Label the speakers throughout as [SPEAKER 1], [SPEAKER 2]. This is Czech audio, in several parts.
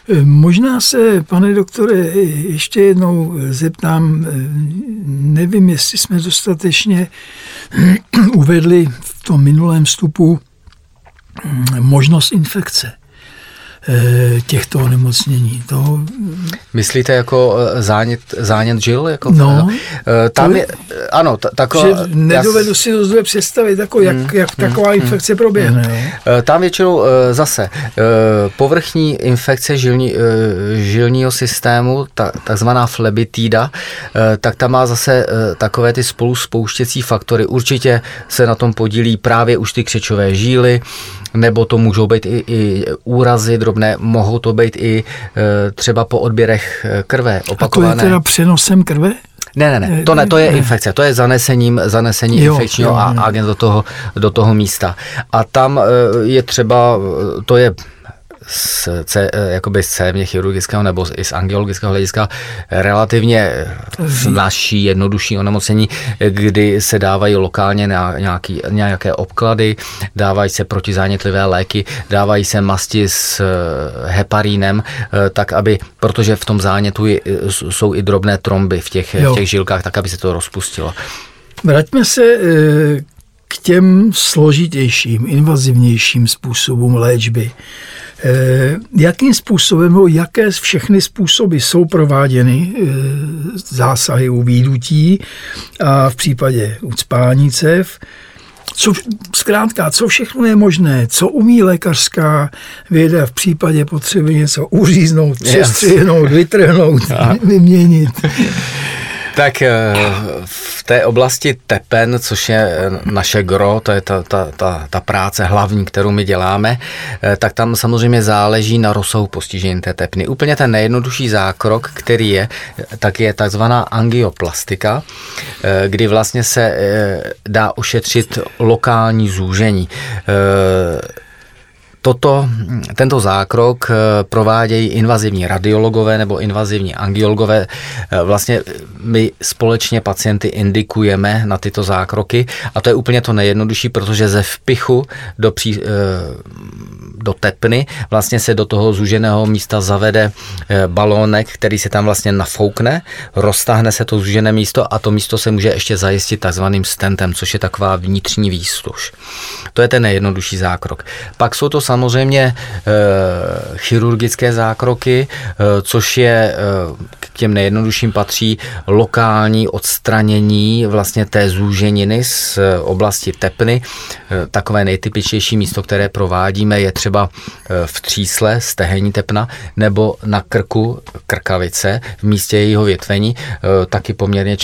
[SPEAKER 1] Možná se, pane doktore, ještě jednou zeptám, nevím, jestli jsme dostatečně uvedli v tom minulém vstupu možnost infekce těchto onemocnění.
[SPEAKER 2] Myslíte jako zánět žil? Jako,
[SPEAKER 1] no.
[SPEAKER 2] Tam je, ano,
[SPEAKER 1] nedovedu si to zde představit, jako jak taková infekce proběhne.
[SPEAKER 2] Tam většinou zase povrchní infekce žilního systému, takzvaná flebitída, tak tam má zase takové ty spoluspouštěcí faktory. Určitě se na tom podílí právě už ty křečové žíly, nebo to můžou být i úrazy drobné, mohou to být i třeba po odběrech krve opakované.
[SPEAKER 1] A to je teda přenosem krve?
[SPEAKER 2] Ne, to je infekce, to je zanesení infekčního agent do toho místa. A tam je třeba, to je jakoby z cévně chirurgického nebo i z angiologického hlediska relativně naší jednodušší onemocnění, kdy se dávají lokálně nějaké obklady, dávají se protizánětlivé léky, dávají se masti s heparínem, tak aby, protože v tom zánětu jsou i drobné tromby v těch žilkách, tak aby se to rozpustilo.
[SPEAKER 1] Vraťme se k těm složitějším, invazivnějším způsobům léčby. Jakým způsobem, jaké všechny způsoby jsou prováděny zásahy u výdutí a v případě ucpání cév? Co všechno je možné? Co umí lékařská věda v případě potřeby něco uříznout, přestřihnout, vytrhnout, vyměnit?
[SPEAKER 2] Tak v té oblasti tepen, což je naše gro, to je ta práce hlavní, kterou my děláme, tak tam samozřejmě záleží na rozsahu postižení té tepny. Úplně ten nejjednodušší zákrok, který je, tak je takzvaná angioplastika, kdy vlastně se dá ošetřit lokální zúžení. Tento zákrok provádějí invazivní radiologové nebo invazivní angiologové. Vlastně my společně pacienty indikujeme na tyto zákroky a to je úplně to nejjednodušší, protože ze vpichu do tepny vlastně se do toho zúženého místa zavede balónek, který se tam vlastně nafoukne, roztáhne se to zúžené místo a to místo se může ještě zajistit takzvaným stentem, což je taková vnitřní výstuž. To je ten nejjednodušší zákrok. Pak jsou to samozřejmě chirurgické zákroky, což je k těm nejjednodušším patří lokální odstranění vlastně té zúženiny z oblasti tepny. Takové nejtypičnější místo, které provádíme, je třeba v třísle stehenní tepna nebo na krku krkavice v místě jejího větvení. Taky poměrně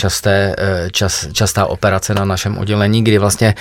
[SPEAKER 2] častá operace na našem oddělení, kdy vlastně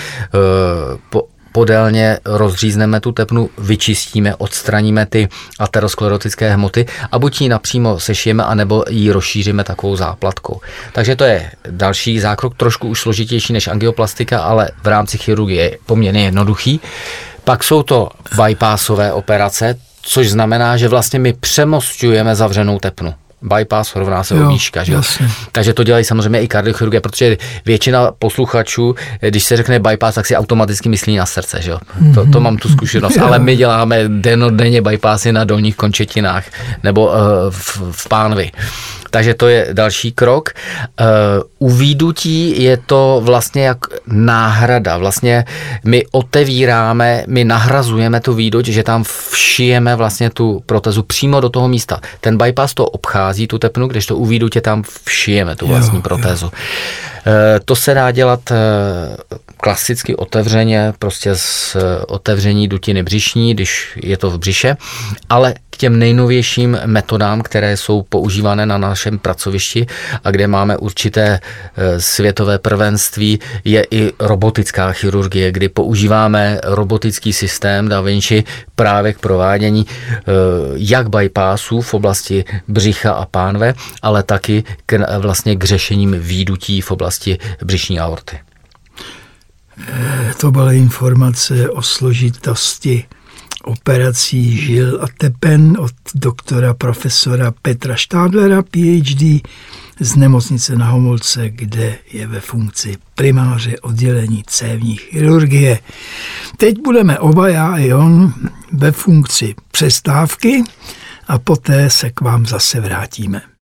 [SPEAKER 2] podélně rozřízneme tu tepnu, vyčistíme, odstraníme ty aterosklerotické hmoty a buď ji napřímo sešijeme, anebo ji rozšíříme takovou záplatkou. Takže to je další zákrok, trošku už složitější než angioplastika, ale v rámci chirurgie je poměrně jednoduchý. Pak jsou to bypassové operace, což znamená, že vlastně my přemosťujeme zavřenou tepnu. Bypass rovná se obíška, že? Takže to dělají samozřejmě i kardiochirurgie, protože většina posluchačů, když se řekne bypass, tak si automaticky myslí na srdce, že? To mám tu zkušenost, ale my děláme dennodenně bypassy na dolních končetinách nebo v pánvi. Takže to je další krok. U výdutí je to vlastně jak náhrada. Vlastně my otevíráme, my nahrazujeme tu výduť, že tam všijeme vlastně tu protézu přímo do toho místa. Ten bypass to obchází, tu tepnu, kdežto u výdutě tam všijeme tu vlastní protézu. To se dá dělat klasicky otevřeně, prostě z otevření dutiny břišní, když je to v břiše, ale k těm nejnovějším metodám, které jsou používané na našem pracovišti a kde máme určité světové prvenství, je i robotická chirurgie, kdy používáme robotický systém Da Vinci právě k provádění jak bypassů v oblasti břicha a pánve, ale taky vlastně k řešením výdutí v oblasti břišní aorty.
[SPEAKER 1] To byla informace o složitosti operací žil a tepen od doktora profesora Petra Štádlera, PhD, z nemocnice Na Homolce, kde je ve funkci primáře oddělení cévní chirurgie. Teď budeme oba, já i on, ve funkci přestávky a poté se k vám zase vrátíme.